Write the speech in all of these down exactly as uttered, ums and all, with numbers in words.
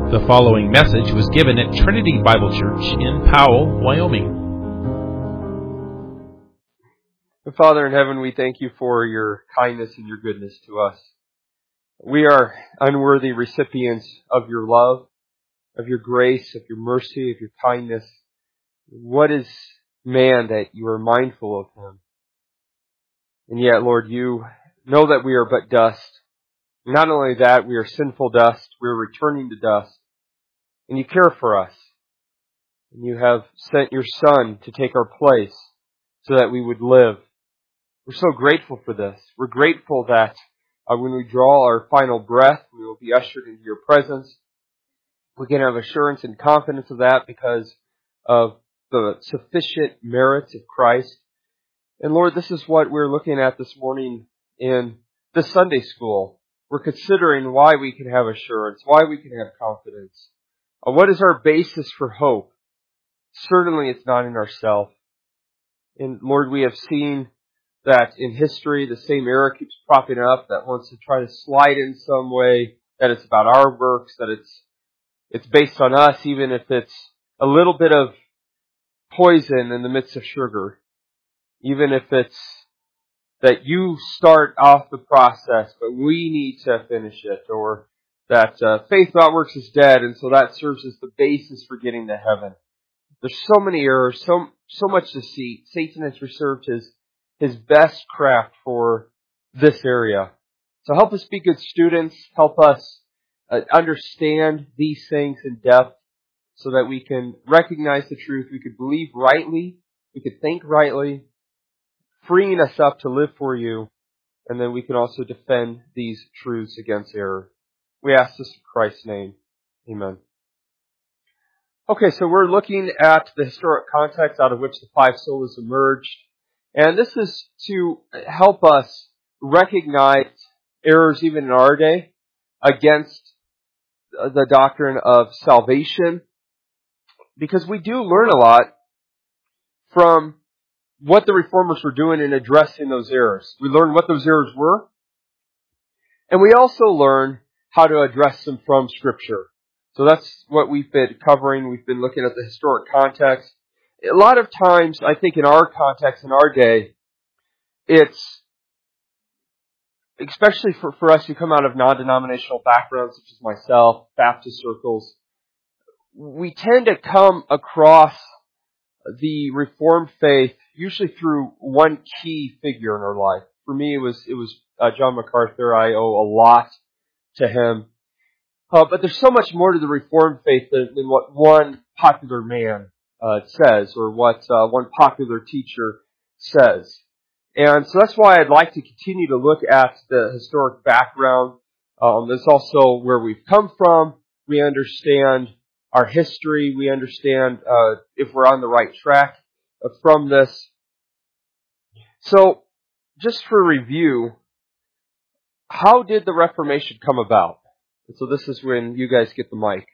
The following message was given at Trinity Bible Church in Powell, Wyoming. Father in heaven, we thank you for your kindness and your goodness to us. We are unworthy recipients of your love, of your grace, of your mercy, of your kindness. What is man that you are mindful of him? And yet, Lord, you know that we are but dust. Not only that, we are sinful dust. We are returning to dust. And you care for us. And you have sent your Son to take our place so that we would live. We're so grateful for this. We're grateful that uh, when we draw our final breath, we will be ushered into your presence. We can have assurance and confidence of that because of the sufficient merits of Christ. And Lord, this is what we're looking at this morning in the Sunday school. We're considering why we can have assurance, why we can have confidence. Uh, what is our basis for hope? Certainly it's not in ourselves. And Lord, we have seen that in history, the same error keeps propping up that wants to try to slide in some way, that it's about our works, that it's it's based on us, even if it's a little bit of poison in the midst of sugar. Even if it's that you start off the process, but we need to finish it, or that uh, faith without works is dead, and so that serves as the basis for getting to heaven. There's so many errors, so so much deceit. Satan has reserved his his best craft for this area. So help us be good students. Help us uh, understand these things in depth so that we can recognize the truth. We could believe rightly. We could think rightly, freeing us up to live for you. And then we can also defend these truths against error. We ask this in Christ's name. Amen. Okay, so we're looking at the historic context out of which the five solas emerged. And this is to help us recognize errors even in our day against the doctrine of salvation. Because we do learn a lot from what the reformers were doing in addressing those errors. We learn what those errors were. And we also learn how to address them from Scripture. So that's what we've been covering. We've been looking at the historic context. A lot of times, I think in our context, in our day, it's, especially for, for us who come out of non-denominational backgrounds, such as myself, Baptist circles, we tend to come across the Reformed faith usually through one key figure in our life. For me, it was it was uh, John MacArthur. I owe a lot to him. Uh, but there's so much more to the Reformed faith than, than what one popular man uh, says or what uh, one popular teacher says. And so that's why I'd like to continue to look at the historic background. Um, that's also where we've come from. We understand our history. We understand uh, if we're on the right track uh, from this. So, just for review, how did the Reformation come about? And so this is when you guys get the mic.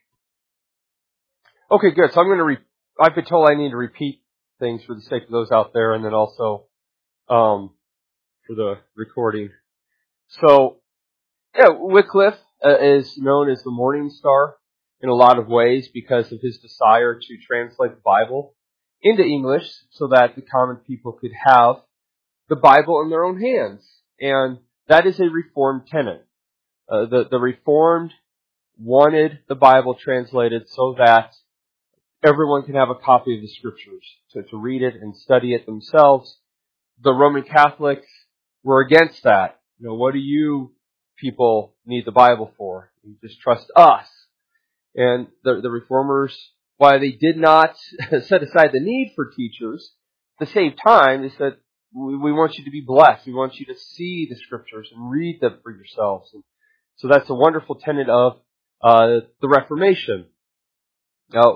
Okay, good. So I'm going to. Re- I've been told I need to repeat things for the sake of those out there, and then also um, for the recording. So, yeah, Wycliffe uh, is known as the Morning Star in a lot of ways because of his desire to translate the Bible into English so that the common people could have the Bible in their own hands. And that is a Reformed tenet. Uh, the, the Reformed wanted the Bible translated so that everyone can have a copy of the Scriptures, to, to read it and study it themselves. The Roman Catholics were against that. You know, what do you people need the Bible for? You just trust us. And the, the Reformers, while they did not set aside the need for teachers, at the same time, they said, we, we want you to be blessed. We want you to see the Scriptures and read them for yourselves. And so that's a wonderful tenet of uh, the Reformation. Now,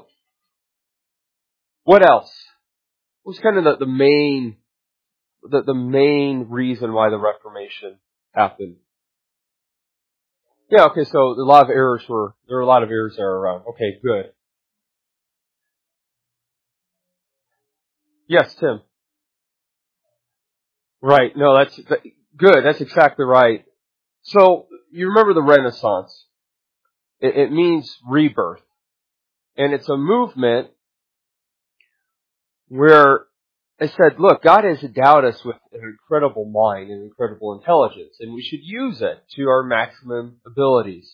what else? What was kind of the, the main the, the main reason why the Reformation happened? Yeah, okay, so a lot of errors were, there were a lot of errors there around. Okay, good. Yes, Tim. Right, no, that's good, that's exactly right. So, you remember the Renaissance. It, it means rebirth. And it's a movement where they said, look, God has endowed us with an incredible mind and incredible intelligence, and we should use it to our maximum abilities.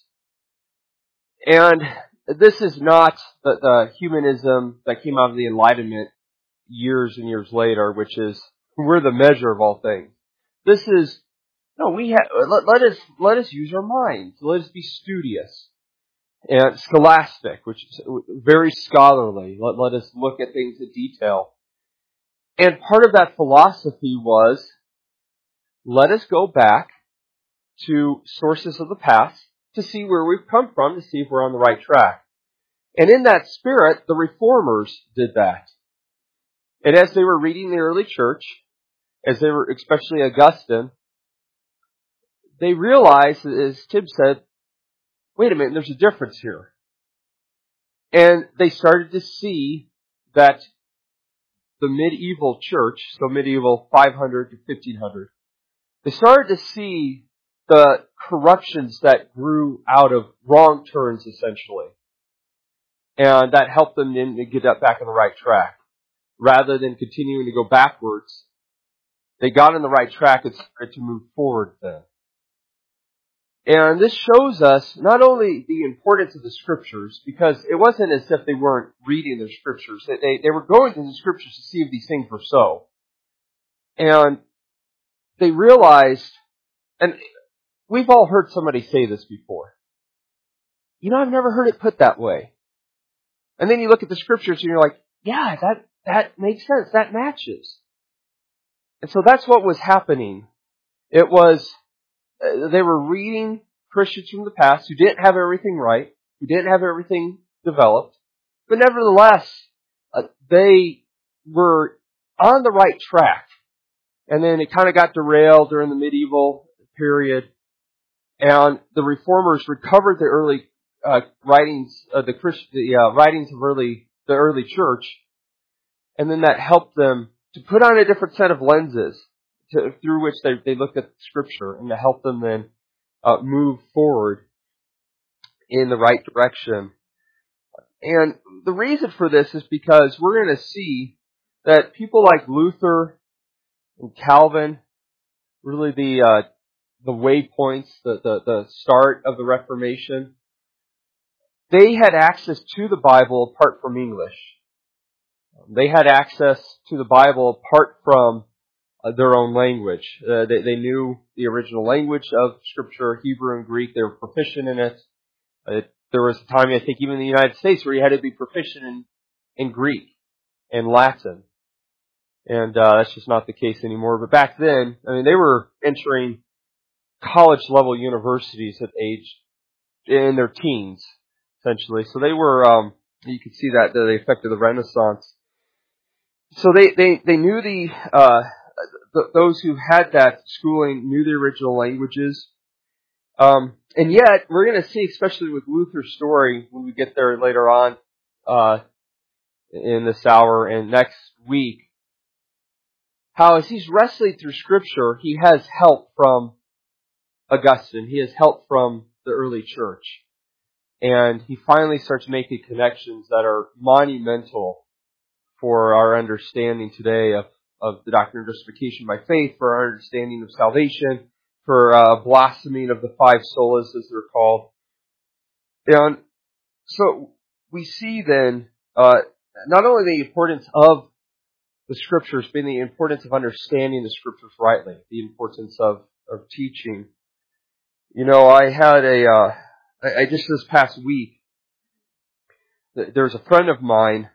And this is not the, the humanism that came out of the Enlightenment years and years later, which is we're the measure of all things. This is no, we have let, let us let us use our minds. Let us be studious and scholastic, which is very scholarly. Let, let us look at things in detail. And part of that philosophy was, let us go back to sources of the past to see where we've come from, to see if we're on the right track. And in that spirit, the reformers did that. And as they were reading the early church, as they were, especially Augustine, they realized, as Tim said, wait a minute, there's a difference here. And they started to see that the medieval church, so medieval five hundred to fifteen hundred, they started to see the corruptions that grew out of wrong turns, essentially. And that helped them then to get up back on the right track. Rather than continuing to go backwards, they got on the right track and started to move forward then. And this shows us not only the importance of the Scriptures, because it wasn't as if they weren't reading the Scriptures. They, they, they were going to the Scriptures to see if these things were so. And they realized, and we've all heard somebody say this before, you know, I've never heard it put that way. And then you look at the Scriptures and you're like, yeah, that, that makes sense. That matches. And so that's what was happening. It was, they were reading Christians from the past who didn't have everything right, who didn't have everything developed, but nevertheless, uh, they were on the right track. And then it kind of got derailed during the medieval period, and the reformers recovered the early uh, writings, uh, the Christ, the uh, writings of early the early church, and then that helped them to put on a different set of lenses to, through which they, they looked at Scripture, and to help them then uh, move forward in the right direction. And the reason for this is because we're going to see that people like Luther and Calvin, really the uh, the waypoints, the, the the start of the Reformation, they had access to the Bible apart from English. They had access to the Bible apart from uh, their own language. Uh, they, they knew the original language of Scripture, Hebrew and Greek. They were proficient in it. Uh, there was a time, I think, even in the United States where you had to be proficient in, in Greek and Latin. And uh, that's just not the case anymore. But back then, I mean, they were entering college-level universities at age in their teens, essentially. So they were, um, you could see that the effect of the Renaissance. So they, they, they knew the, uh, th- those who had that schooling knew the original languages. Um, and yet, we're going to see, especially with Luther's story, when we get there later on, uh, in this hour and next week, how as he's wrestling through Scripture, he has help from Augustine. He has help from the early church. And he finally starts making connections that are monumental for our understanding today of, of the doctrine of justification by faith, for our understanding of salvation, for uh, blossoming of the five solas, as they're called. And so we see then uh, not only the importance of the Scriptures, but the importance of understanding the Scriptures rightly, the importance of, of teaching. You know, I had a, uh, I, I just this past week, there's a friend of mine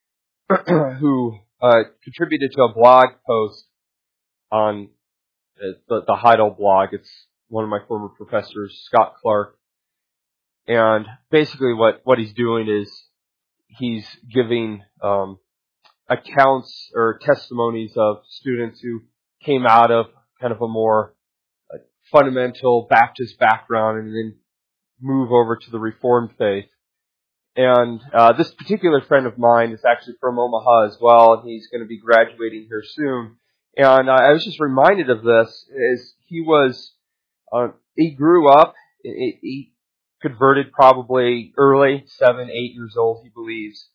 who uh, contributed to a blog post on the, the Heidel blog. It's one of my former professors, Scott Clark. And basically what, what he's doing is he's giving um, accounts or testimonies of students who came out of kind of a more uh, fundamental Baptist background and then move over to the Reformed faith. And uh, this particular friend of mine is actually from Omaha as well, and he's going to be graduating here soon. And uh, I was just reminded of this, as he was, uh, he grew up, he, he converted probably early, seven, eight years old, he believes.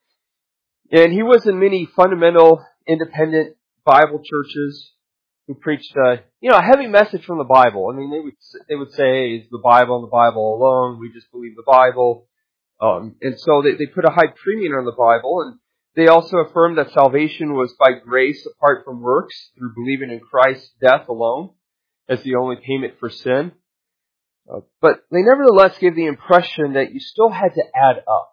And he was in many fundamental, independent Bible churches who preached, uh, you know, a heavy message from the Bible. I mean, they would they would say, "Is the Bible and the Bible alone? We just believe the Bible." Um, and so they, they put a high premium on the Bible, and they also affirmed that salvation was by grace apart from works through believing in Christ's death alone as the only payment for sin. Uh, but they nevertheless gave the impression that you still had to add up.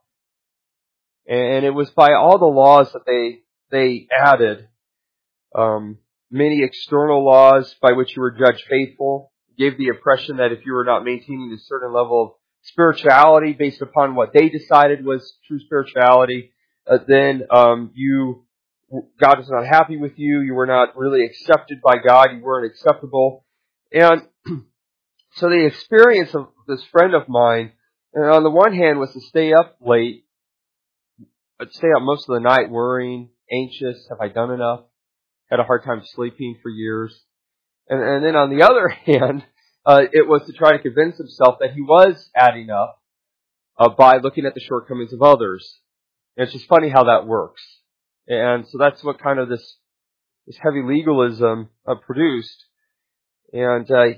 And it was by all the laws that they they added, um, many external laws by which you were judged faithful, gave the impression that if you were not maintaining a certain level of spirituality based upon what they decided was true spirituality, uh, then um, you God was not happy with you. You were not really accepted by God. You weren't acceptable. And so the experience of this friend of mine, and on the one hand, was to stay up late, but stay up most of the night worrying, anxious. Have I done enough? Had a hard time sleeping for years. And, and then on the other hand, uh, it was to try to convince himself that he was adding up uh, by looking at the shortcomings of others. And it's just funny how that works. And so that's what kind of this this heavy legalism uh, produced. And uh,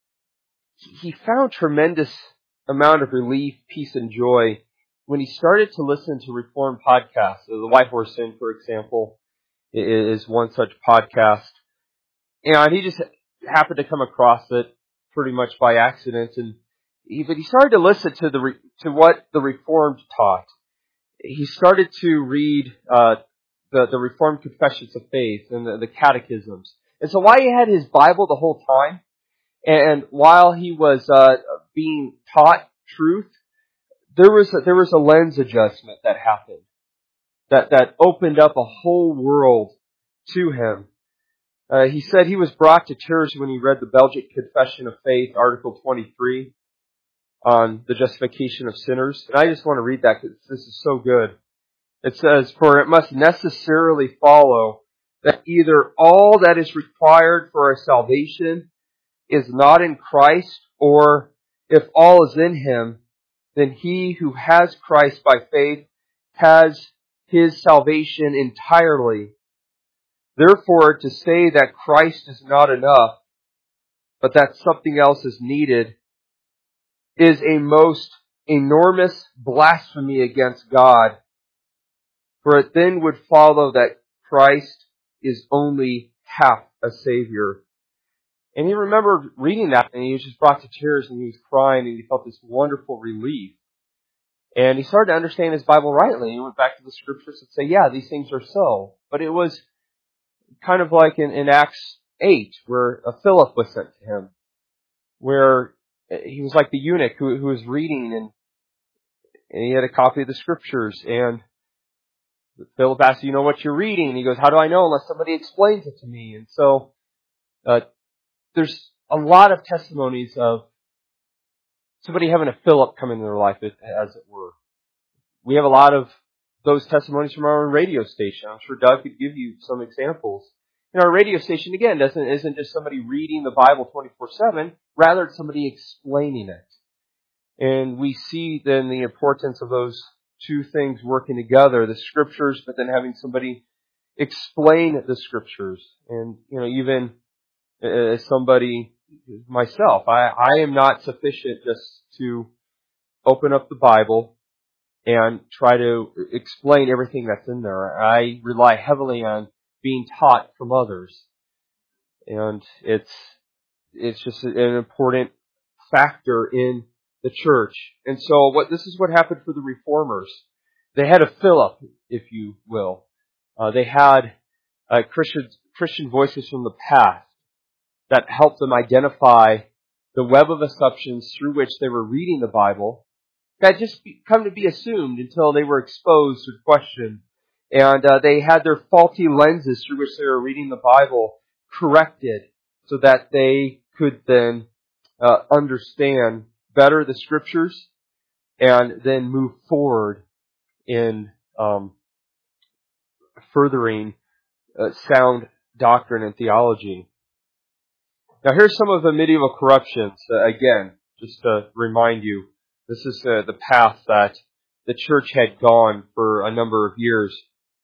he found tremendous amount of relief, peace, and joy when he started to listen to Reformed podcasts. So the White Horse Inn, for example, is one such podcast. And he just happened to come across it pretty much by accident. And he, but he started to listen to the to what the Reformed taught. He started to read uh, the, the Reformed Confessions of Faith and the, the catechisms. And so while he had his Bible the whole time, and while he was uh, being taught truth, there was a, there was a lens adjustment that happened that that opened up a whole world to him. Uh, he said he was brought to tears when he read the Belgic Confession of Faith, Article twenty-three, on the justification of sinners. And I just want to read that because this is so good. It says, "For it must necessarily follow that either all that is required for our salvation is not in Christ, or if all is in Him, then he who has Christ by faith has his salvation entirely. Therefore, to say that Christ is not enough, but that something else is needed, is a most enormous blasphemy against God. For it then would follow that Christ is only half a Savior." And he remembered reading that, and he was just brought to tears, and he was crying, and he felt this wonderful relief. And he started to understand his Bible rightly. He went back to the Scriptures and say, yeah, these things are so. But it was kind of like in, in Acts eight, where uh, Philip was sent to him, where he was like the eunuch who, who was reading, and, and he had a copy of the Scriptures, and Philip asked, "You know what you're reading?" And he goes, "How do I know unless somebody explains it to me?" And so uh, there's a lot of testimonies of somebody having a Philip come into their life, as it were. We have a lot of those testimonies from our own radio station. I'm sure Doug could give you some examples. And our radio station, again, doesn't isn't just somebody reading the Bible twenty-four seven. Rather, it's somebody explaining it. And we see then the importance of those two things working together, the Scriptures, but then having somebody explain the Scriptures. And, you know, even as somebody, myself, I, I am not sufficient just to open up the Bible and try to explain everything that's in there. I rely heavily on being taught from others. And it's it's just an important factor in the church. And so what this is what happened for the Reformers. They had a Philip, if you will. Uh, they had uh, Christian, Christian voices from the past that helped them identify the web of assumptions through which they were reading the Bible that just come to be assumed until they were exposed or questioned. And uh, they had their faulty lenses through which they were reading the Bible corrected so that they could then uh, understand better the Scriptures and then move forward in um, furthering uh, sound doctrine and theology. Now here's some of the medieval corruptions, uh, again, just to remind you. This is uh, the path that the church had gone for a number of years.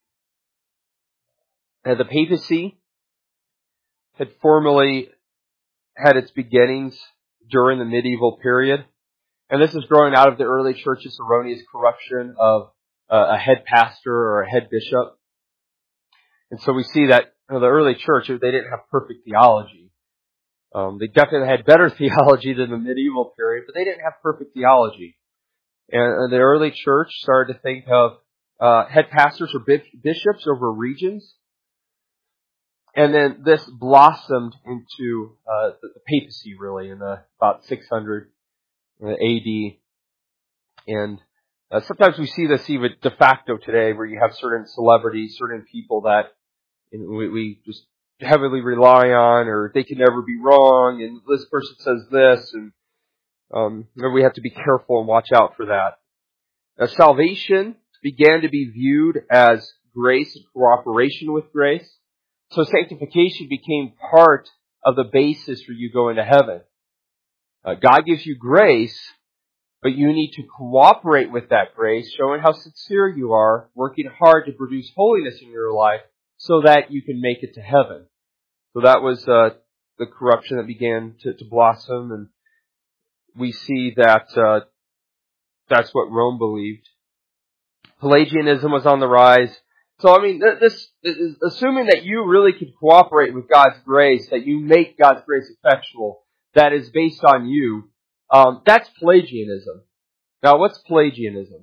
And the papacy had formally had its beginnings during the medieval period. And this is growing out of the early church's erroneous corruption of uh, a head pastor or a head bishop. And so we see that you know, the early church, they didn't have perfect theology. Um, they definitely had better theology than the medieval period, but they didn't have perfect theology. And the early church started to think of uh, head pastors or bishops over regions. And then this blossomed into uh, the, the papacy, really, in the, about six hundred A D. And uh, sometimes we see this even de facto today, where you have certain celebrities, certain people that you know, we, we just heavily rely on, or they can never be wrong, and this person says this, and um, we have to be careful and watch out for that. Now, salvation began to be viewed as grace and cooperation with grace. So sanctification became part of the basis for you going to heaven. Uh, God gives you grace, but you need to cooperate with that grace, showing how sincere you are, working hard to produce holiness in your life so that you can make it to heaven. So that was uh, the corruption that began to, to blossom, and we see that uh, that's what Rome believed. Pelagianism was on the rise. So, I mean, this is assuming that you really could cooperate with God's grace, that you make God's grace effectual, that is based on you. Um, that's Pelagianism. Now, what's Pelagianism?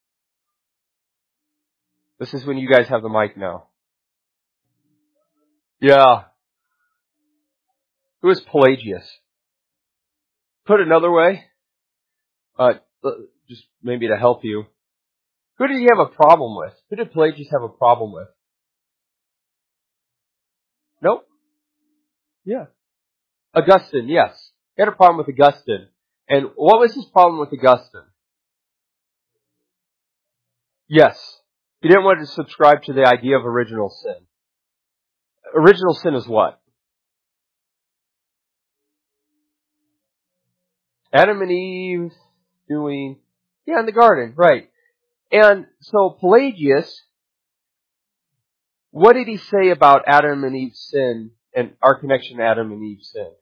This is when you guys have the mic now. Yeah. Who is Pelagius? Put another way, uh, just maybe to help you. Who did he have a problem with? Who did Pelagius have a problem with? Nope. Yeah. Augustine, yes. He had a problem with Augustine. And what was his problem with Augustine? Yes. He didn't want to subscribe to the idea of original sin. Original sin is what? Adam and Eve doing, yeah, in the garden, right. And so Pelagius, what did he say about Adam and Eve's sin and our connection to Adam and Eve's sin?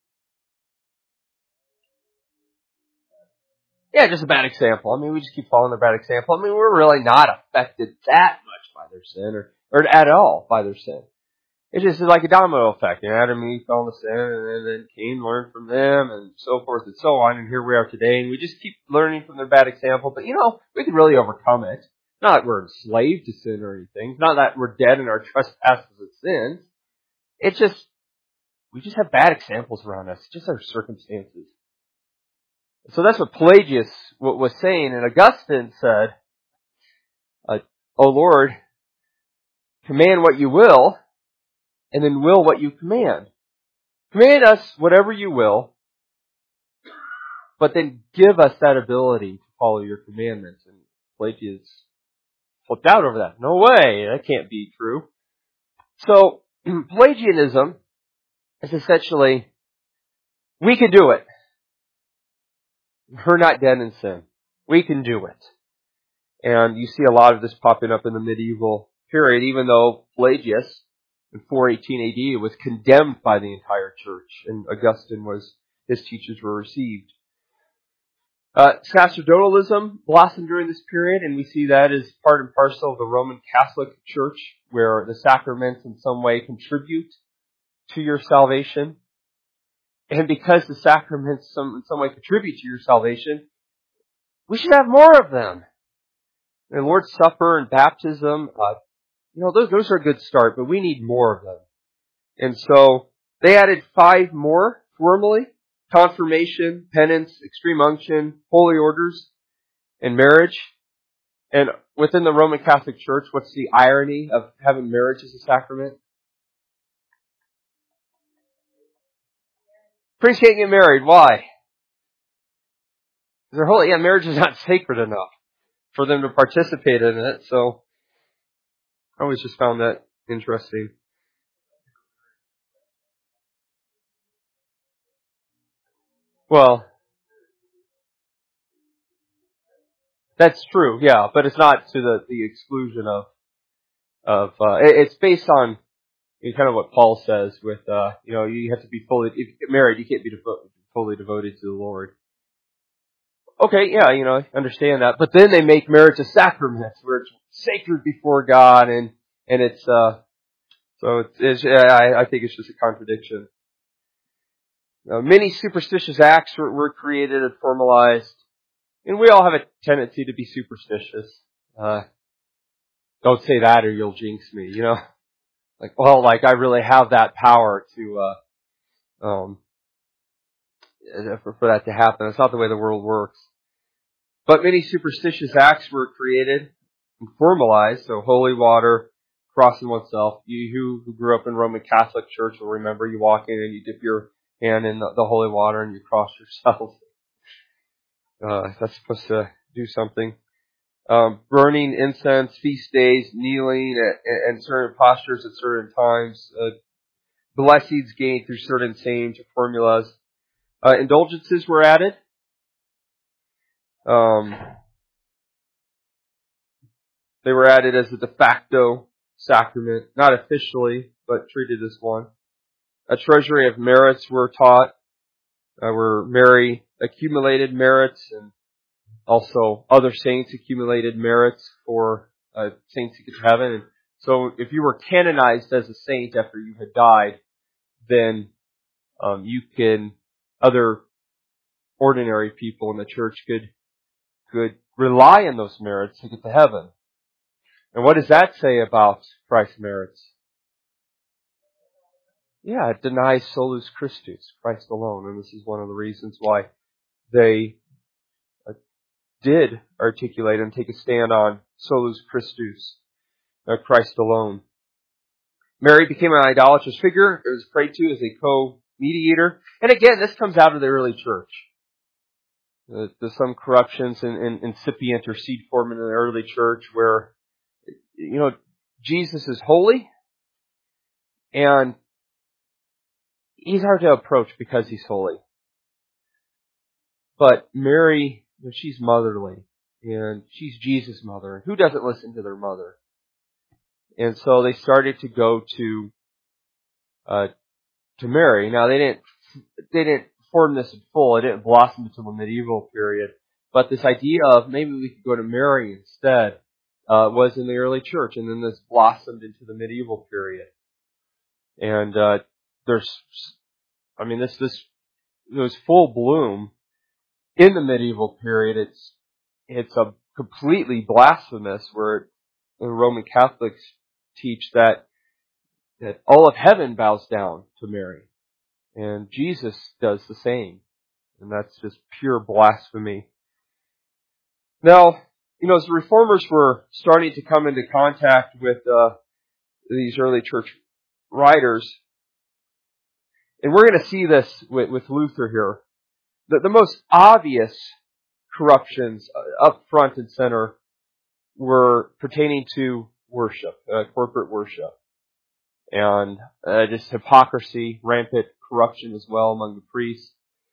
Yeah, just a bad example. I mean, we just keep following a bad example. I mean, we're really not affected that much by their sin, or, or at all by their sin. It's just like a domino effect. You know, Adam and Eve fell into sin, and then Cain learned from them, and so forth and so on, and here we are today, and we just keep learning from their bad example. But, you know, we can really overcome it. Not that we're enslaved to sin or anything. Not that we're dead in our trespasses and sins. It's just, we just have bad examples around us. It's just our circumstances. So that's what Pelagius was saying. And Augustine said, uh, "O Lord, command what you will, and then will what you command. Command us whatever you will, but then give us that ability to follow your commandments." And Pelagius flipped out over that. No way, that can't be true. So, Pelagianism is essentially, we can do it. We're not dead in sin. We can do it. And you see a lot of this popping up in the medieval period, even though Pelagius in four eighteen A D was condemned by the entire church, and Augustine was, his teachers were received. Uh, sacerdotalism blossomed during this period, and we see that as part and parcel of the Roman Catholic Church, where the sacraments in some way contribute to your salvation. And because the sacraments some, in some way contribute to your salvation, we should have more of them. The Lord's Supper and baptism, uh, you know, those, those are a good start, but we need more of them. And so they added five more formally: confirmation, penance, extreme unction, holy orders, and marriage. And within the Roman Catholic Church, what's the irony of having marriage as a sacrament? Priests can't get married. Why? Because they're holy. Yeah, marriage is not sacred enough for them to participate in it. So I always just found that interesting. Well, That's true, yeah, but it's not to the, the exclusion of, of, uh, it, it's based on you know, kind of what Paul says with, uh, you know, you have to be fully, if you get married, you can't be devo- fully devoted to the Lord. Okay, yeah, you know, I understand that. But then they make marriage a sacrament where it's sacred before God and, and it's, uh, so it's, it's I, I think it's just a contradiction. Now, many superstitious acts were, were created and formalized, and we all have a tendency to be superstitious. Uh, don't say that or you'll jinx me, you know? Like, well, like I really have that power to, uh, um, for, for that to happen. That's not the way the world works. But many superstitious acts were created and formalized. So holy water, crossing oneself. You who, who grew up in Roman Catholic Church will remember you walk in and you dip your hand in the, the holy water and you cross yourself. Uh, that's supposed to do something. Um, burning incense, feast days, kneeling at, at certain postures at certain times, uh, blessings gained through certain sayings or formulas. Uh, indulgences were added. Um, they were added as a de facto sacrament, not officially, but treated as one. A treasury of merits were taught, uh, where Mary accumulated merits, and also other saints accumulated merits for uh, saints to get to heaven. And so if you were canonized as a saint after you had died, then um, you can, other ordinary people in the church could could rely on those merits to get to heaven. And what does that say about Christ's merits? Yeah, it denies solus Christus, Christ alone. And this is one of the reasons why they uh, did articulate and take a stand on solus Christus, uh, Christ alone. Mary became an idolatrous figure. It was prayed to as a co-mediator. And again, this comes out of the early church. Uh, there's some corruptions and, and incipient or seed forming in the early church where, you know, Jesus is holy and He's hard to approach because He's holy. But Mary, she's motherly and she's Jesus' mother. Who doesn't listen to their mother? And so they started to go to, uh, to Mary. Now they didn't, they didn't form this in full. It didn't blossom until the medieval period. But this idea of maybe we could go to Mary instead, uh, was in the early church. And then this blossomed into the medieval period. And, uh, there's, I mean, this, this, it was full bloom in the medieval period. It's, it's a completely blasphemous where the Roman Catholics teach that, that all of heaven bows down to Mary. And Jesus does the same. And that's just pure blasphemy. Now, you know, as the Reformers were starting to come into contact with uh, these early church writers, and we're going to see this with, with Luther here, the, the most obvious corruptions up front and center were pertaining to worship, uh, corporate worship, and uh, just hypocrisy, rampant corruption as well among the priests.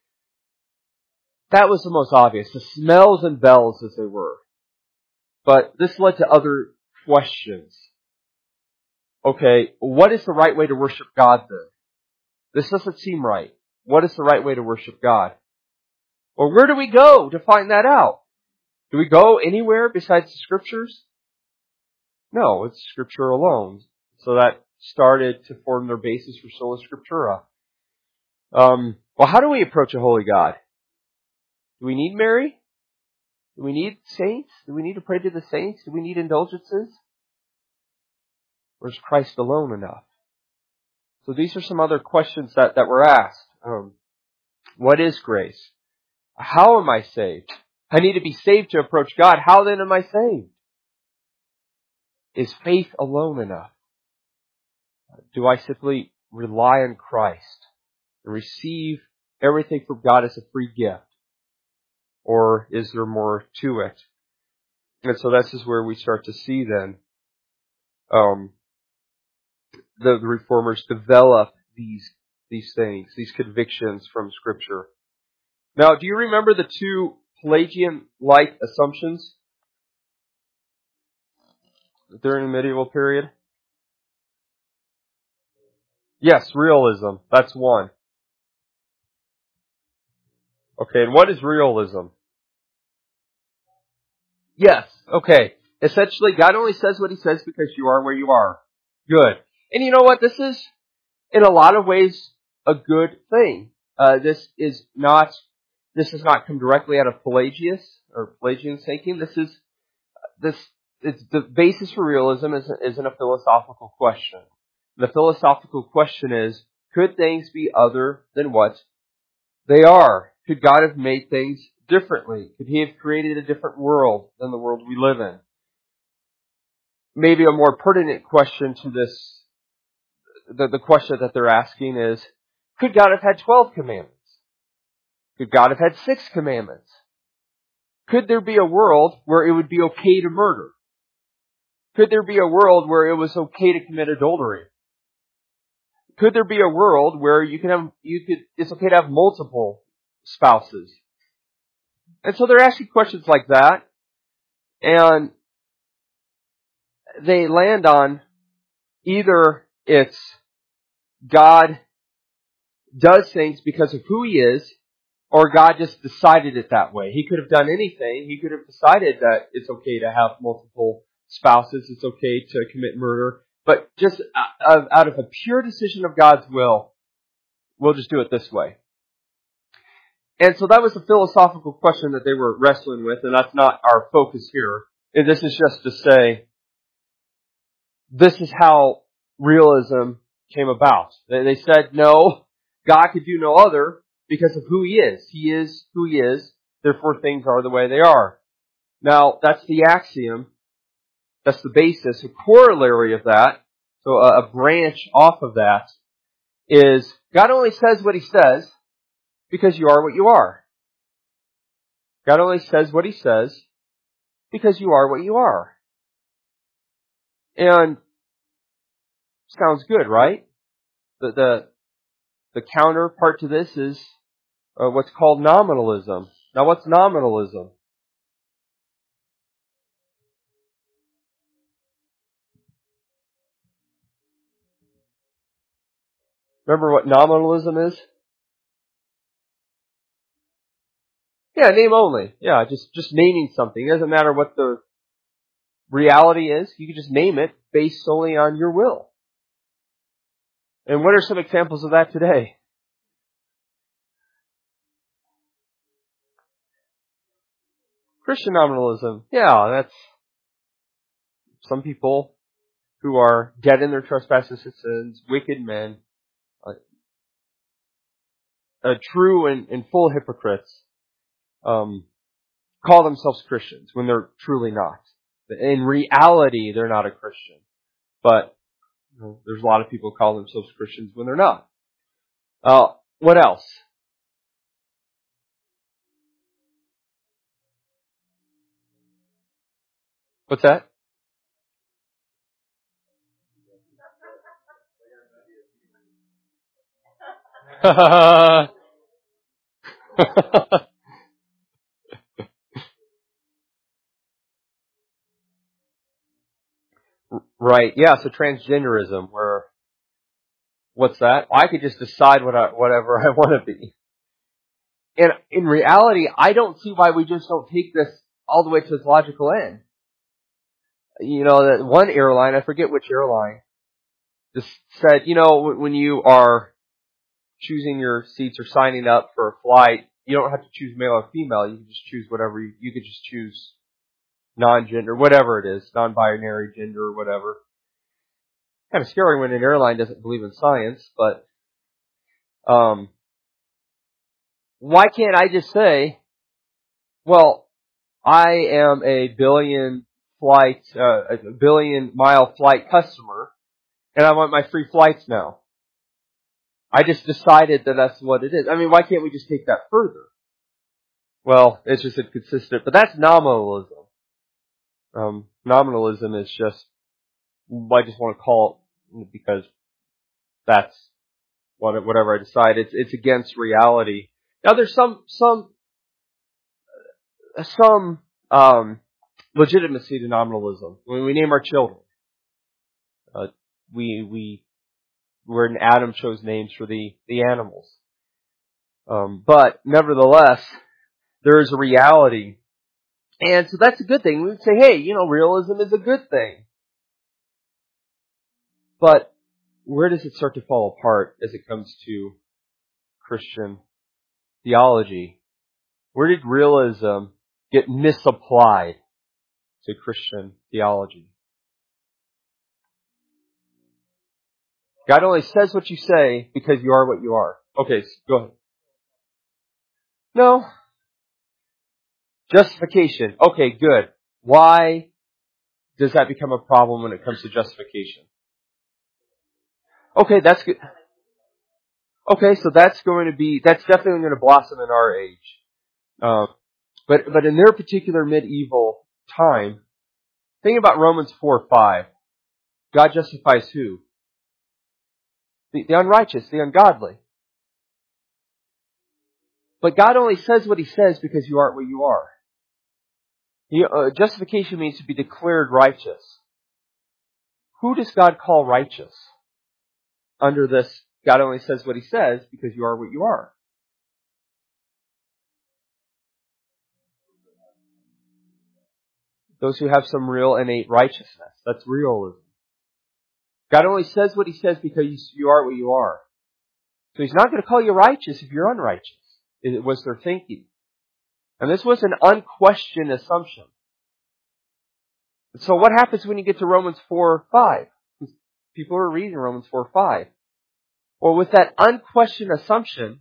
That was the most obvious, the smells and bells as they were. But this led to other questions. Okay, what is the right way to worship God then? This doesn't seem right. What is the right way to worship God? Well, where do we go to find that out? Do we go anywhere besides the Scriptures? No, it's Scripture alone. So that started to form their basis for Sola Scriptura. Um, well, how do we approach a holy God? Do we need Mary? Do we need saints? Do we need to pray to the saints? Do we need indulgences? Or is Christ alone enough? So these are some other questions that, that were asked. Um, what is grace? How am I saved? I need to be saved to approach God. How then am I saved? Is faith alone enough? Do I simply rely on Christ and receive everything from God as a free gift? Or is there more to it? And so this is where we start to see then um, the, the Reformers develop these these things, these convictions from Scripture. Now, do you remember the two Pelagian-like assumptions? during the medieval period? Yes, realism. That's one. Okay, and what is realism? Yes, okay. Essentially, God only says what He says because you are where you are. Good. And you know what? This is, in a lot of ways, a good thing. Uh, this is not, this has not come directly out of Pelagius, or Pelagian thinking. This is, this, it's the basis for realism is, isn't a philosophical question. The philosophical question is, could things be other than what they are? Could God have made things differently? Could He have created a different world than the world we live in? Maybe a more pertinent question to this, the, the question that they're asking is, could God have had twelve commandments? Could God have had six commandments? Could there be a world where it would be okay to murder? Could there be a world where it was okay to commit adultery? Could there be a world where you can have, you could, it's okay to have multiple spouses? And so they're asking questions like that, and they land on either it's God does things because of who He is, or God just decided it that way. He could have done anything. He could have decided that it's okay to have multiple spouses, it's okay to commit murder, but just out of a pure decision of God's will, we'll just do it this way. And so that was a philosophical question that they were wrestling with, and that's not our focus here. And this is just to say, this is how realism came about. They said, no, God could do no other because of who He is. He is who He is, therefore things are the way they are. Now, that's the axiom. That's the basis. A corollary of that, so a, a branch off of that, is God only says what He says because you are what you are. God only says what He says because you are what you are. And sounds good, right? The the, the counterpart to this is uh, what's called nominalism. Now, what's nominalism? Remember what nominalism is? Yeah, name only. Yeah, just just naming something. It doesn't matter what the reality is. You can just name it based solely on your will. And what are some examples of that today? Christian nominalism. Yeah, that's some people who are dead in their trespasses and sins, wicked men, uh, uh, true and, and full hypocrites, um, call themselves Christians when they're truly not. In reality, they're not a Christian. But you know, there's a lot of people who call themselves Christians when they're not. Uh, what else? What's that? Right. Yeah. So transgenderism, where what's that? I could just decide what I, whatever I want to be. And in reality, I don't see why we just don't take this all the way to its logical end. You know, that one airline, I forget which airline, just said, you know, when you are choosing your seats or signing up for a flight, you don't have to choose male or female. You can just choose whatever you, you could just choose non-gender, whatever it is, non-binary gender or whatever. Kind of scary when an airline doesn't believe in science, but um, why can't I just say, well, I am a billion flight, uh, a billion mile flight customer, and I want my free flights now. I just decided that that's what it is. I mean, why can't we just take that further? Well, it's just inconsistent, but that's nominalism. Um, nominalism is just, I just want to call it because that's what, whatever I decide. It's, it's against reality. Now there's some, some, some, um, legitimacy to nominalism. When we name our children, uh, we we where Adam chose names for the the animals. Um, but nevertheless, there is a reality, and so that's a good thing. We would say, hey, you know, realism is a good thing. But where does it start to fall apart as it comes to Christian theology? Where did realism get misapplied to Christian theology? God only says what you say because you are what you are. Okay, go ahead. No. Justification. Okay, good. Why does that become a problem when it comes to justification? Okay, that's good. Okay, so that's going to be, that's definitely going to blossom in our age. Uh, but, but in their particular medieval time, think about Romans four five. God justifies who? The, the unrighteous, the ungodly. But God only says what He says because you aren't what you are. He, uh, justification means to be declared righteous. Who does God call righteous? Under this, God only says what He says because you are what you are. Those who have some real innate righteousness. That's realism. God only says what He says because you are what you are. So He's not going to call you righteous if you're unrighteous. It was their thinking. And this was an unquestioned assumption. So what happens when you get to Romans four five? People are reading Romans four five. Well, with that unquestioned assumption,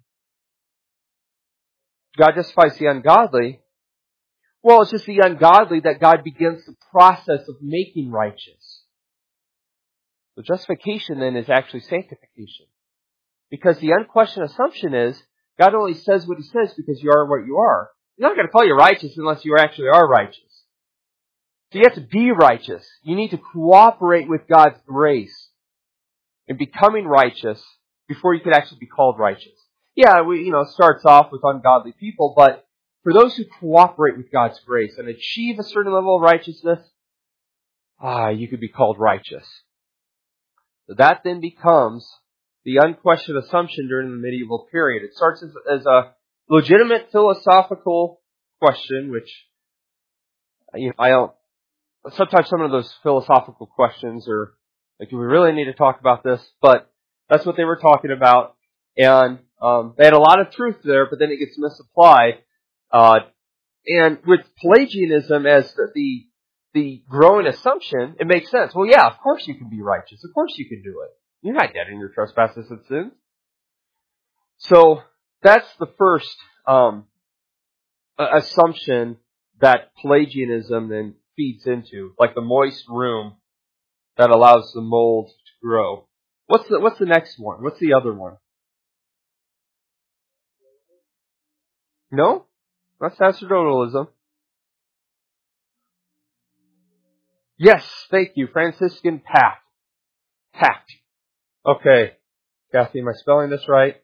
God justifies the ungodly. Well, it's just the ungodly that God begins the process of making righteous. So justification then is actually sanctification. Because the unquestioned assumption is, God only says what He says because you are what you are. He's not going to call you righteous unless you actually are righteous. So you have to be righteous. You need to cooperate with God's grace in becoming righteous before you could actually be called righteous. Yeah, we, you know, it starts off with ungodly people, but for those who cooperate with God's grace and achieve a certain level of righteousness, ah, you could be called righteous. So that then becomes the unquestioned assumption during the medieval period. It starts as, as a legitimate philosophical question, which, you know, I don't, sometimes some of those philosophical questions are like, do we really need to talk about this? But that's what they were talking about. And um, they had a lot of truth there, but then it gets misapplied. Uh, and with Pelagianism as the, the the growing assumption, it makes sense. Well, yeah, of course you can be righteous. Of course you can do it. You're not dead in your trespasses and sins. So that's the first um, assumption that Pelagianism then feeds into, like the moist room that allows the mold to grow. What's the What's the next one? What's the other one? No, that's sacerdotalism. Yes, thank you. Franciscan pact. Pact. Okay. Kathy, am I spelling this right?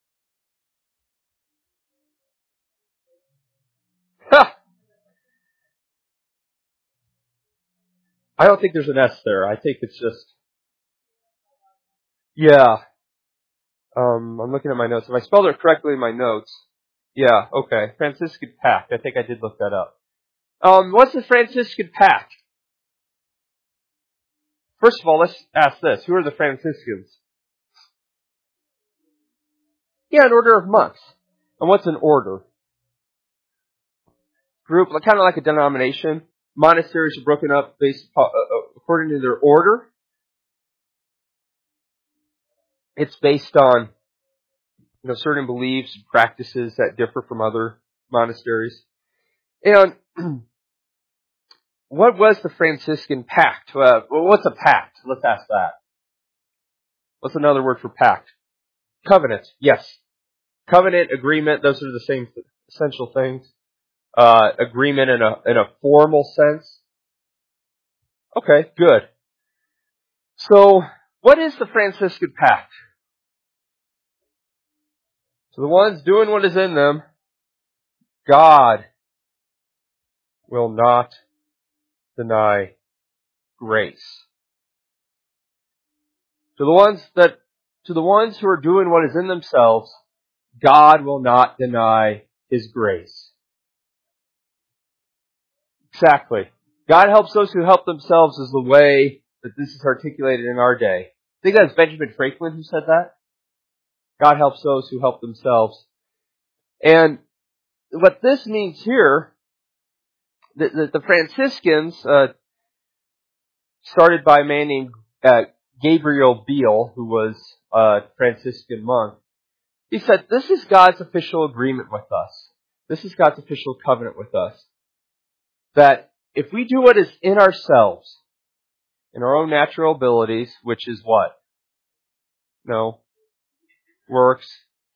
Ha! I don't think there's an S there. I think it's just... Yeah. Um, I'm looking at my notes. If I spelled it correctly in my notes... Yeah, okay. Franciscan pact. I think I did look that up. Um, what's the Franciscan pact? First of all, let's ask this. Who are the Franciscans? Yeah, an order of monks. And what's an order? Group, kind of like a denomination. Monasteries are broken up based upon, uh, according to their order. It's based on, you know, certain beliefs and practices that differ from other monasteries. And what was the Franciscan pact? Uh, well, what's a pact? Let's ask that. What's another word for pact? Covenant. Yes. Covenant, agreement, those are the same essential things. Uh, agreement in a, in a formal sense. Okay, good. So, what is the Franciscan pact? So the ones doing what is in them, God will not deny grace. To the ones that, to the ones who are doing what is in themselves, God will not deny His grace. Exactly. God helps those who help themselves is the way that this is articulated in our day. I think that's Benjamin Franklin who said that. God helps those who help themselves. And what this means here, the, the, the Franciscans, uh, started by a man named uh, Gabriel Biel, who was a Franciscan monk. He said, this is God's official agreement with us. This is God's official covenant with us. That if we do what is in ourselves, in our own natural abilities, which is what? No. Works.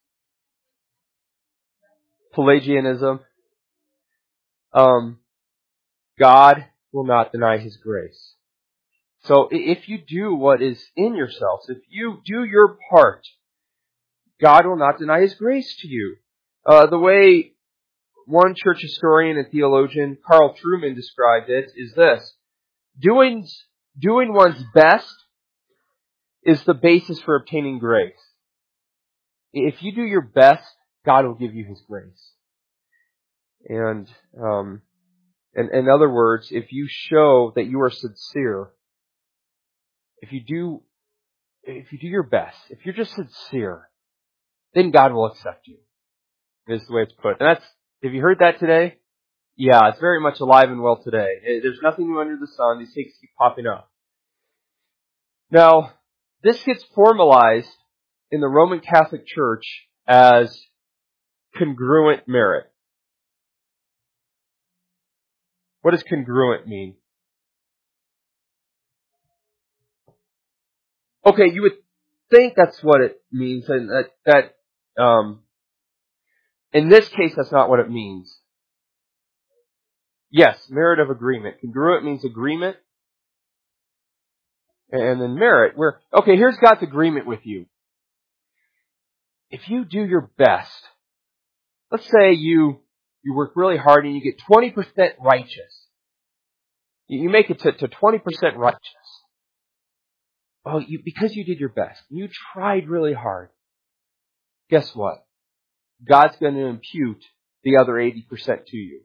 Pelagianism. Um, God will not deny His grace. So if you do what is in yourselves, if you do your part, God will not deny His grace to you. Uh, the way one church historian and theologian, Carl Trueman, described it is this. Doing, doing one's best is the basis for obtaining grace. If you do your best, God will give you His grace. And, um, in, in other words, if you show that you are sincere, if you do, if you do your best, if you're just sincere, then God will accept you. Is the way it's put. And that's, have you heard that today? Yeah, it's very much alive and well today. There's nothing new under the sun. These things keep popping up. Now, this gets formalized in the Roman Catholic Church as congruent merit. What does congruent mean? Okay, you would think that's what it means, and that, that um, in this case, that's not what it means. Yes, merit of agreement. Congruent means agreement. And then merit, where, okay, here's God's agreement with you. If you do your best, let's say you, you work really hard and you get twenty percent righteous. You make it to, to twenty percent righteous. Well, you, because you did your best, you tried really hard. Guess what? God's going to impute the other eighty percent to you.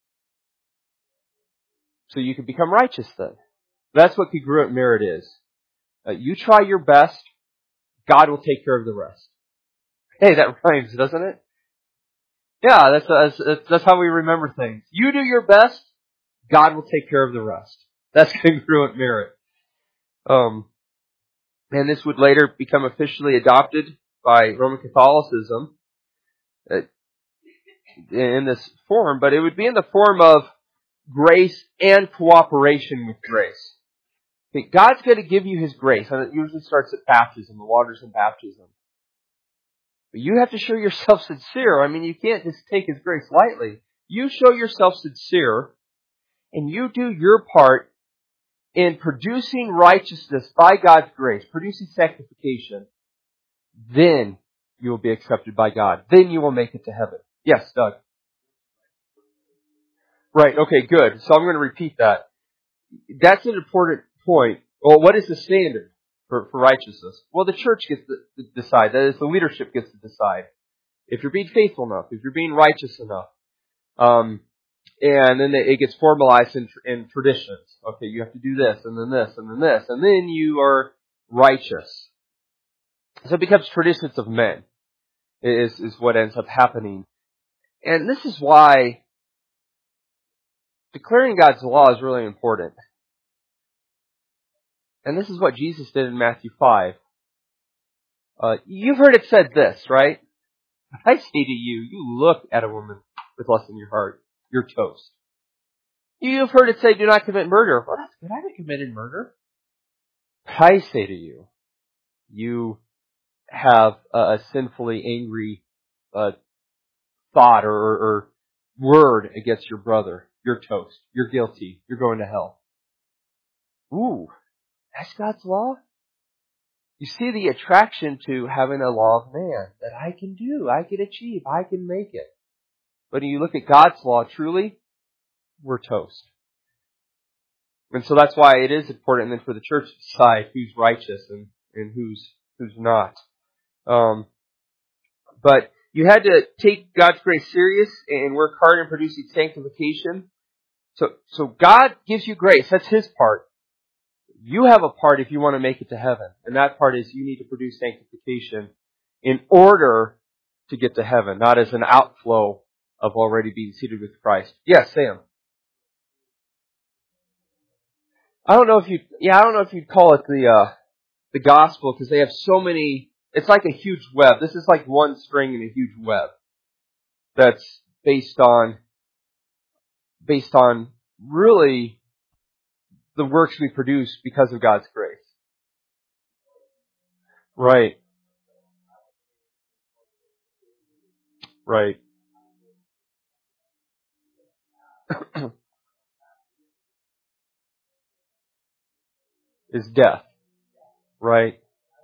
So you can become righteous then. That's what congruent merit is. Uh, you try your best, God will take care of the rest. Hey, that rhymes, doesn't it? Yeah, that's, that's, that's how we remember things. You do your best, God will take care of the rest. That's congruent merit. Um, and this would later become officially adopted by Roman Catholicism uh, in this form, but it would be in the form of grace and cooperation with grace. Okay, God's going to give you His grace, and it usually starts at baptism, the waters in baptism. But you have to show yourself sincere. I mean, you can't just take His grace lightly. You show yourself sincere, and you do your part in producing righteousness by God's grace, producing sanctification. Then you will be accepted by God. Then you will make it to heaven. Yes, Doug. Right, okay, good. So I'm going to repeat that. That's an important point. Well, what is the standard for, for righteousness? Well, the church gets to decide. That is, the leadership gets to decide. If you're being faithful enough, if you're being righteous enough. Um, and then it gets formalized in, in traditions. Okay, you have to do this, and then this, and then this, and then you are righteous. So it becomes traditions of men, is, is what ends up happening. And this is why declaring God's law is really important. And this is what Jesus did in Matthew five. Uh, you've heard it said this, right? I say to you, you look at a woman with lust in your heart, you're toast. You've heard it say, do not commit murder. Well, that's good. I haven't committed murder. I say to you, you have a, a sinfully angry uh, thought or, or, or word against your brother. You're toast. You're guilty. You're going to hell. Ooh, that's God's law? You see the attraction to having a law of man that I can do, I can achieve, I can make it. But when you look at God's law, truly, we're toast. And so that's why it is important then for the church to decide who's righteous and, and who's who's not. Um, but you had to take God's grace serious and work hard in producing sanctification. So, so God gives you grace. That's His part. You have a part if you want to make it to heaven. And that part is you need to produce sanctification in order to get to heaven, not as an outflow of already being seated with Christ. Yes, Sam. I don't know if you, yeah, I don't know if you'd call it the, uh, the gospel, because they have so many, it's like a huge web. This is like one string in a huge web that's based on, based on really the works we produce because of God's grace. Right. Right. Is death. Right.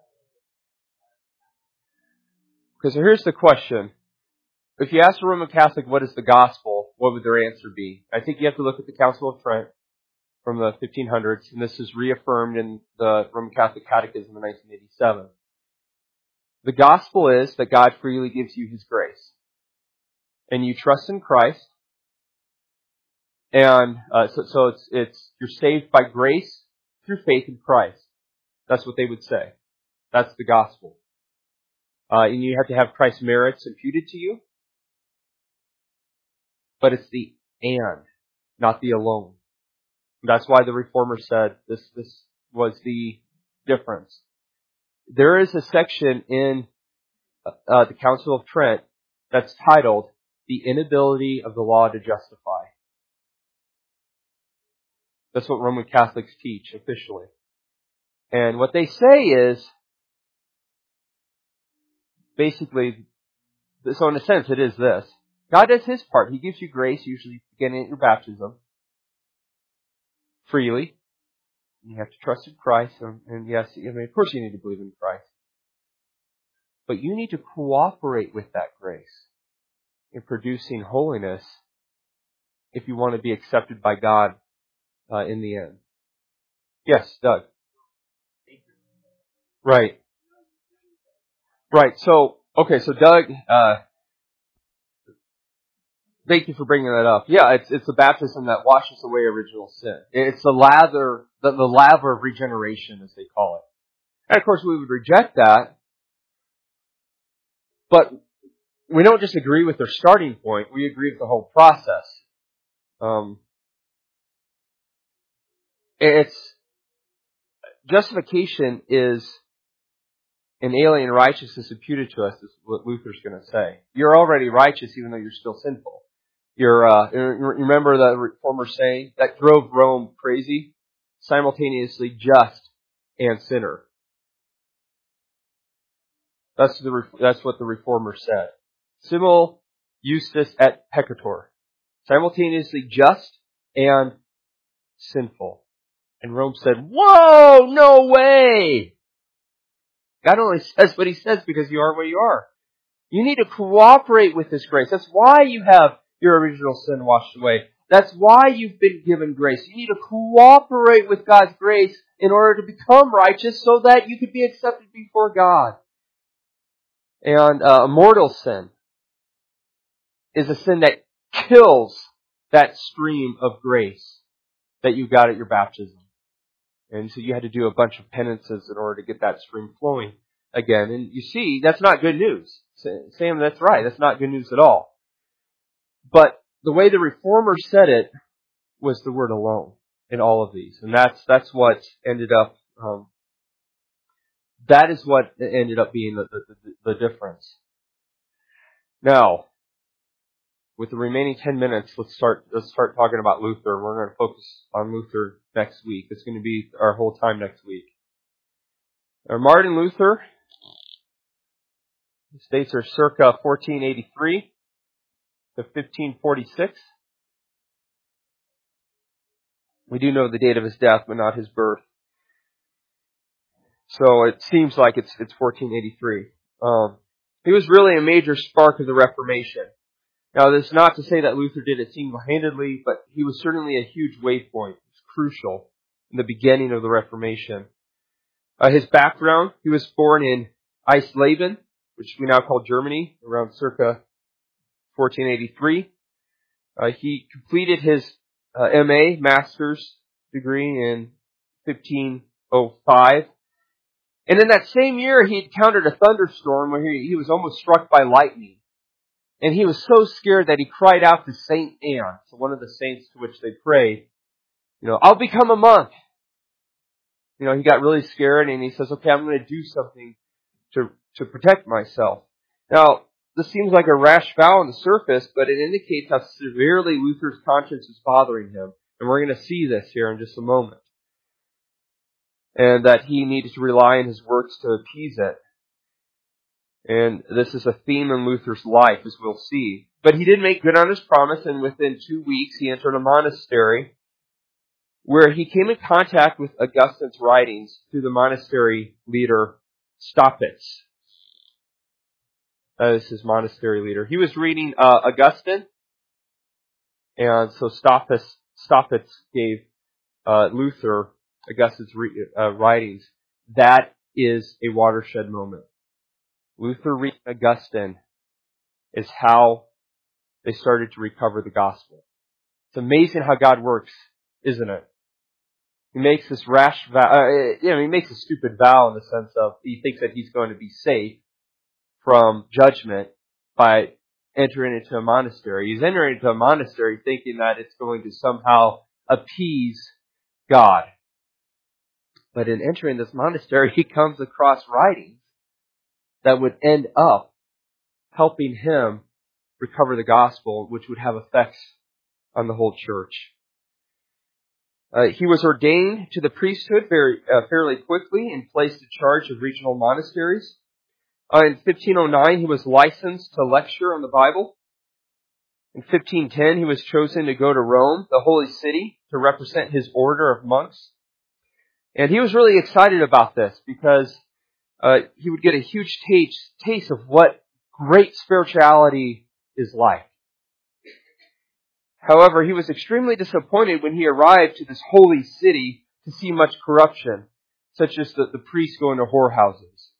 Because here's the question. If you ask a Roman Catholic what is the gospel, what would their answer be? I think you have to look at the Council of Trent from the fifteen hundreds, and this is reaffirmed in the Roman Catholic Catechism in nineteen eighty-seven. The gospel is that God freely gives you His grace. And you trust in Christ, and uh, so, so it's, it's you're saved by grace through faith in Christ. That's what they would say. That's the gospel. Uh, and you have to have Christ's merits imputed to you. But it's the and, not the alone. That's why the Reformers said this, this was the difference. There is a section in uh, the Council of Trent that's titled, The Inability of the Law to Justify. That's what Roman Catholics teach officially. And what they say is, basically, so in a sense it is this. God does His part. He gives you grace, usually beginning at your baptism, freely. You have to trust in Christ, and, and yes, I mean, of course you need to believe in Christ. But you need to cooperate with that grace in producing holiness if you want to be accepted by God uh, in the end. Yes, Doug. Right. Right. So, okay, so Doug, uh, thank you for bringing that up. Yeah, it's it's the baptism that washes away original sin. It's the lather, the, the laver of regeneration, as they call it. And of course, we would reject that, but we don't just agree with their starting point. We agree with the whole process. Um, it's justification is an alien righteousness imputed to us, is what Luther's going to say. You're already righteous, even though you're still sinful. You're, uh, remember the Reformer saying that drove Rome crazy? Simultaneously just and sinner. That's the that's what the Reformer said. Simul justus et peccator. Simultaneously just and sinful. And Rome said, whoa, no way! God only says what He says because you are what you are. You need to cooperate with this grace. That's why you have your original sin washed away. That's why you've been given grace. You need to cooperate with God's grace in order to become righteous so that you could be accepted before God. And uh, mortal sin is a sin that kills that stream of grace that you got at your baptism. And so you had to do a bunch of penances in order to get that stream flowing again. And you see, that's not good news. Sam, that's right. That's not good news at all. But the way the Reformer said it was the word alone in all of these. And that's that's what ended up, um, that is what ended up being the, the, the difference. Now, with the remaining ten minutes, let's start let's start talking about Luther. We're going to focus on Luther next week. It's going to be our whole time next week. Now, Martin Luther, his dates are circa fourteen eighty-three to fifteen forty-six. We do know the date of his death, but not his birth. So it seems like it's it's fourteen eighty-three. Um, he was really a major spark of the Reformation. Now, this is not to say that Luther did it single-handedly, but he was certainly a huge waypoint. It's crucial in the beginning of the Reformation. Uh, his background, he was born in Eisleben, which we now call Germany, around circa fourteen eighty-three. Uh, he completed his uh, M A, master's degree, in fifteen oh five. And in that same year, he encountered a thunderstorm where he, he was almost struck by lightning. And he was so scared that he cried out to Saint Anne, so one of the saints to which they prayed, you know, I'll become a monk. You know, he got really scared and he says, okay, I'm going to do something to, to protect myself. Now, this seems like a rash vow on the surface, but it indicates how severely Luther's conscience is bothering him. And we're going to see this here in just a moment. And that he needed to rely on his works to appease it. And this is a theme in Luther's life, as we'll see. But he did make good on his promise, and within two weeks he entered a monastery where he came in contact with Augustine's writings through the monastery leader Staupitz. That is his monastery leader. He was reading uh, Augustine, and so Staupitz, Staupitz gave uh, Luther Augustine's re- uh, writings. That is a watershed moment. Luther reading Augustine is how they started to recover the gospel. It's amazing how God works, isn't it? He makes this rash vow, uh, you know, he makes a stupid vow in the sense of he thinks that he's going to be safe from judgment by entering into a monastery. He's entering into a monastery thinking that it's going to somehow appease God. But in entering this monastery, he comes across writings that would end up helping him recover the gospel, which would have effects on the whole church. Uh, he was ordained to the priesthood very uh, fairly quickly and placed in charge of regional monasteries. Uh, in fifteen oh nine, he was licensed to lecture on the Bible. In fifteen ten, he was chosen to go to Rome, the holy city, to represent his order of monks. And he was really excited about this because uh, he would get a huge taste, taste of what great spirituality is like. However, he was extremely disappointed when he arrived to this holy city to see much corruption, such as the, the priests going to whorehouses.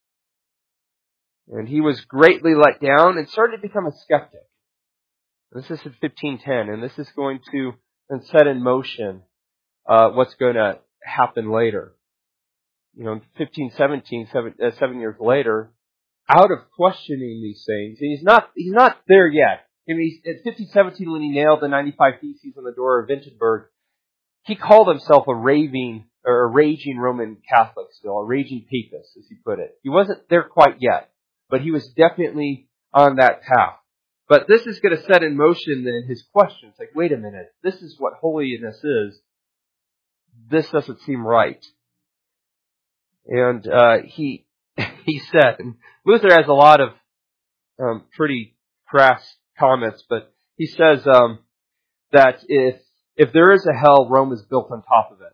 And he was greatly let down and started to become a skeptic. This is in fifteen ten, and this is going to then set in motion uh, what's going to happen later. You know, in fifteen seventeen, seven, uh, seven years later, out of questioning these things, and he's not he's not there yet. I mean, at fifteen seventeen, when he nailed the ninety-five Theses on the door of Wittenberg, he called himself a raving or a raging Roman Catholic still, a raging papist, as he put it. He wasn't there quite yet, but he was definitely on that path. But this is going to set in motion then his questions. Like, wait a minute, this is what holiness is. This doesn't seem right. And uh, he he said, and Luther has a lot of um, pretty crass comments, but he says um, that if if there is a hell, Rome is built on top of it.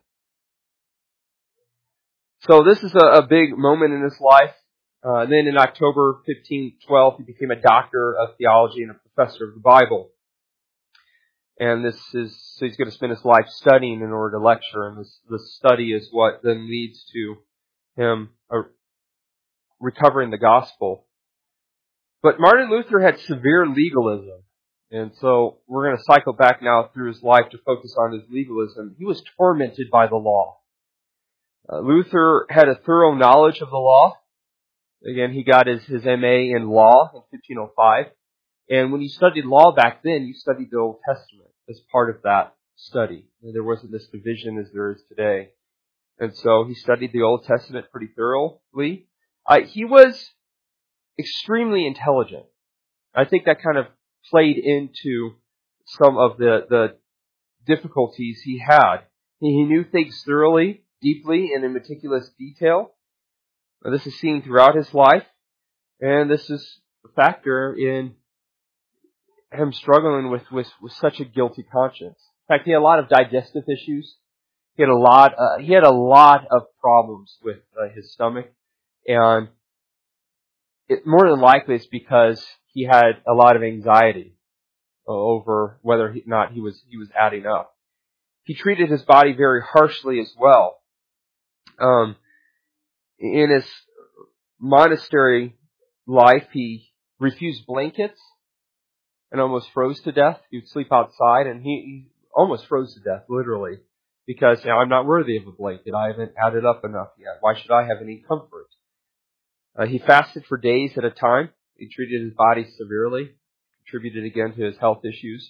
So this is a, a big moment in his life. Uh, and then in October fifteen twelve, he became a doctor of theology and a professor of the Bible. And this is, so he's going to spend his life studying in order to lecture, and this, this study is what then leads to him uh, recovering the gospel. But Martin Luther had severe legalism. And so we're going to cycle back now through his life to focus on his legalism. He was tormented by the law. Uh, Luther had a thorough knowledge of the law. Again, he got his, his M A in law in fifteen oh five. And when you studied law back then, you studied the Old Testament as part of that study. And there wasn't this division as there is today. And so he studied the Old Testament pretty thoroughly. Uh, he was extremely intelligent. I think that kind of played into some of the, the difficulties he had. He, he knew things thoroughly, deeply, and in meticulous detail. Now, this is seen throughout his life, and this is a factor in him struggling with, with, with such a guilty conscience. In fact, he had a lot of digestive issues. He had a lot. Uh, he had a lot of problems with uh, his stomach, and it, more than likely it's because he had a lot of anxiety uh, over whether or not he was he was adding up. he treated his body very harshly as well. Um, in his monastery life, he refused blankets and almost froze to death. He would sleep outside, and he, he almost froze to death, literally, because you know, I'm not worthy of a blanket. I haven't added up enough yet. Why should I have any comfort? Uh, he fasted for days at a time. He treated his body severely, contributed again to his health issues.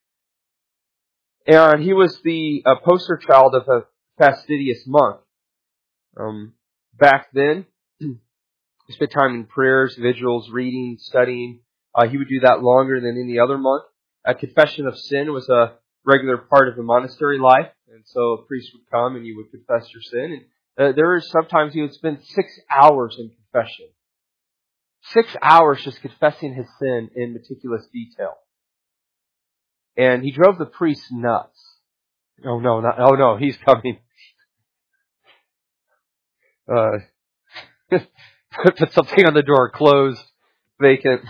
And he was the uh, poster child of a fastidious monk. Um, back then, he spent time in prayers, vigils, reading, studying. Uh, he would do that longer than any other monk. A confession of sin was a regular part of the monastery life, and so a priest would come and you would confess your sin. And uh, there is sometimes he would spend six hours in confession. Six hours just confessing his sin in meticulous detail. And he drove the priest nuts. Oh no, not, oh no, he's coming. Uh, put something on the door, closed, vacant.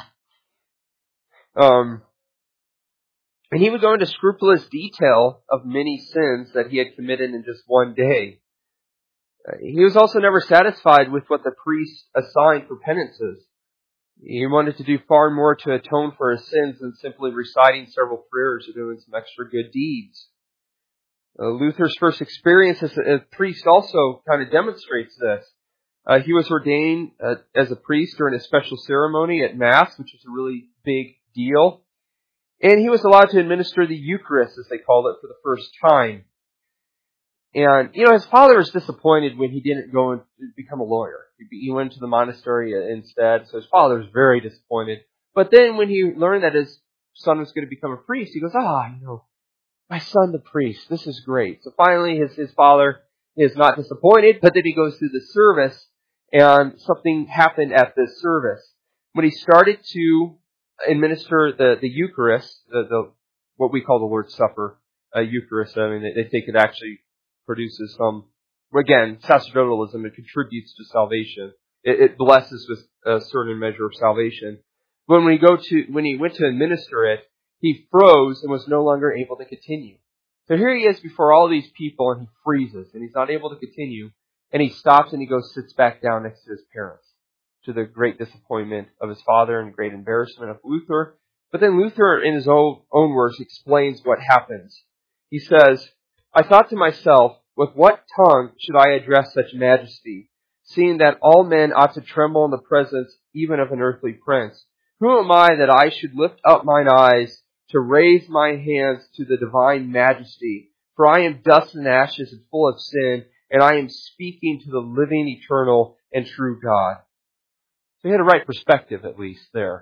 Um, and he would go into scrupulous detail of many sins that he had committed in just one day. Uh, he was also never satisfied with what the priest assigned for penances. He wanted to do far more to atone for his sins than simply reciting several prayers or doing some extra good deeds. Uh, Luther's first experience as a, a priest also kind of demonstrates this. Uh, he was ordained uh, as a priest during a special ceremony at Mass, which is a really big deal. And he was allowed to administer the Eucharist, as they called it, for the first time. And, you know, his father was disappointed when he didn't go and become a lawyer. He went to the monastery instead, so his father was very disappointed. But then when he learned that his son was going to become a priest, he goes, ah, you know, my son the priest, this is great. So finally his, his father is not disappointed, but then he goes through the service, and something happened at this service. When he started to administer the, the Eucharist, the, the what we call the Lord's Supper, uh, Eucharist, I mean, they, they think it actually produces some, again, sacerdotalism, it contributes to salvation. It, it blesses with a certain measure of salvation. But when he go to, when he went to administer it, he froze and was no longer able to continue. So here he is before all these people, and he freezes, and he's not able to continue, and he stops and he goes, sits back down next to his parents, to the great disappointment of his father and great embarrassment of Luther. But then Luther, in his own, own words, explains what happens. He says, I thought to myself, with what tongue should I address such majesty, seeing that all men ought to tremble in the presence even of an earthly prince? Who am I that I should lift up mine eyes to raise my hands to the divine majesty? For I am dust and ashes and full of sin, and I am speaking to the living, eternal, and true God. So he had a right perspective, at least, there.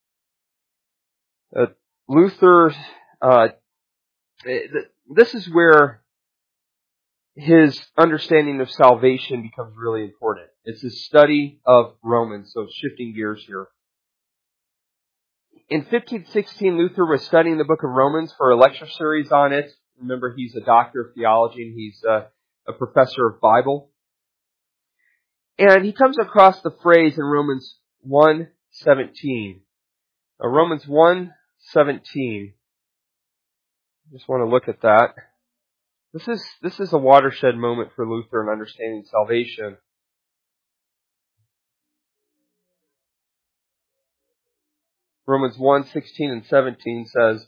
Uh, Luther, uh, this is where his understanding of salvation becomes really important. It's his study of Romans, so shifting gears here. In fifteen sixteen, Luther was studying the book of Romans for a lecture series on it. Remember, he's a doctor of theology, and he's a, a professor of Bible. And he comes across the phrase in Romans one seventeen. Uh, Romans one seventeen. Just want to look at that. This is this is a watershed moment for Luther in understanding salvation. Romans one sixteen and seventeen says,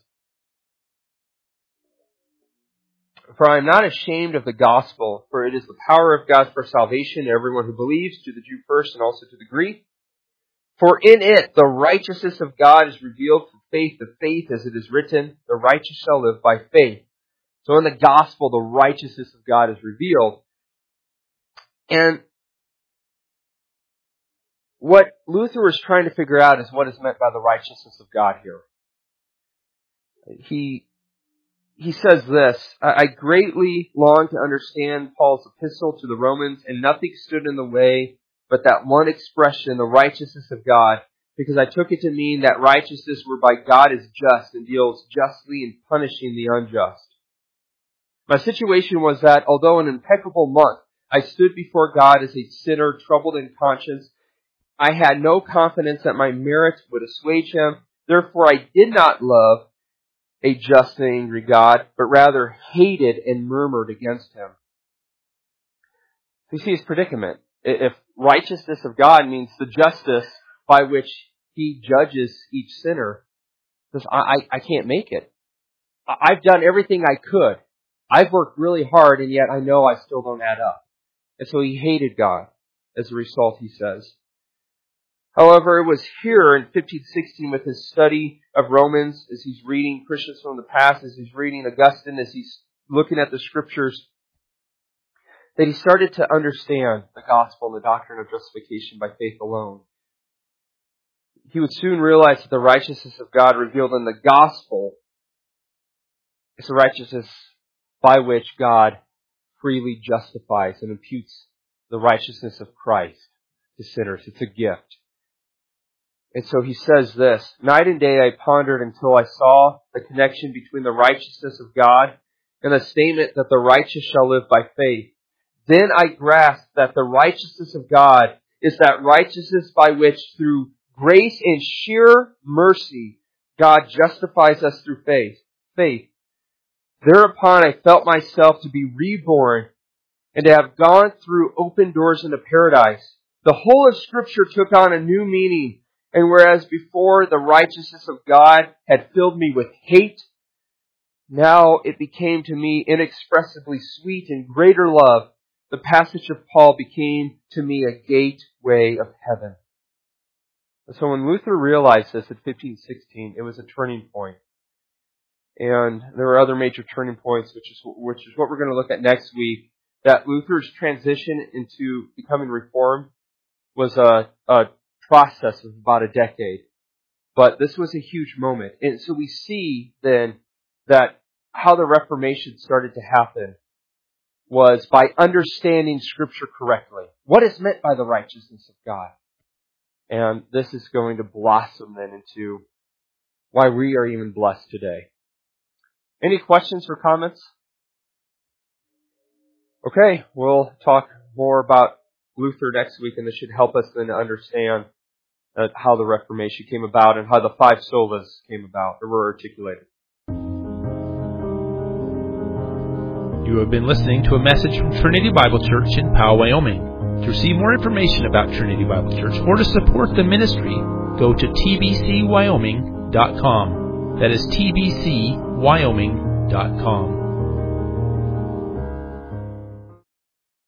For I am not ashamed of the gospel, for it is the power of God for salvation to everyone who believes, to the Jew first and also to the Greek. For in it the righteousness of God is revealed from faith to faith, as it is written, the righteous shall live by faith. So in the gospel, the righteousness of God is revealed. And what Luther was trying to figure out is what is meant by the righteousness of God here. He he says this, I greatly long to understand Paul's epistle to the Romans, and nothing stood in the way but that one expression, the righteousness of God, because I took it to mean that righteousness whereby God is just and deals justly in punishing the unjust. My situation was that, although an impeccable monk, I stood before God as a sinner troubled in conscience. I had no confidence that my merits would assuage Him. Therefore I did not love, a just and angry God, but rather hated and murmured against Him. You see his predicament. If righteousness of God means the justice by which He judges each sinner, says, I, I, I can't make it. I've done everything I could. I've worked really hard, and yet I know I still don't add up. And so he hated God. As a result, he says. However, it was here in fifteen sixteen with his study of Romans, as he's reading Christians from the past, as he's reading Augustine, as he's looking at the Scriptures, that he started to understand the gospel and the doctrine of justification by faith alone. He would soon realize that the righteousness of God revealed in the gospel is the righteousness by which God freely justifies and imputes the righteousness of Christ to sinners. It's a gift. And so he says this, night and day I pondered until I saw the connection between the righteousness of God and the statement that the righteous shall live by faith. Then I grasped that the righteousness of God is that righteousness by which through grace and sheer mercy God justifies us through faith. Faith. Thereupon I felt myself to be reborn and to have gone through open doors into paradise. The whole of Scripture took on a new meaning, and whereas before the righteousness of God had filled me with hate, now it became to me inexpressibly sweet and greater love. The passage of Paul became to me a gateway of heaven. And so when Luther realized this at fifteen sixteen, it was a turning point. And there were other major turning points, which is which is what we're going to look at next week. That Luther's transition into becoming Reformed was a, a process of about a decade. But this was a huge moment. And so we see then that how the Reformation started to happen was by understanding Scripture correctly. What is meant by the righteousness of God? And this is going to blossom then into why we are even blessed today. Any questions or comments? Okay, we'll talk more about Luther next week, and this should help us then to understand uh, how the Reformation came about and how the five solas came about or were articulated. You have been listening to a message from Trinity Bible Church in Powell, Wyoming. To receive more information about Trinity Bible Church or to support the ministry, go to t b c wyoming dot com. That is t b c wyoming dot com.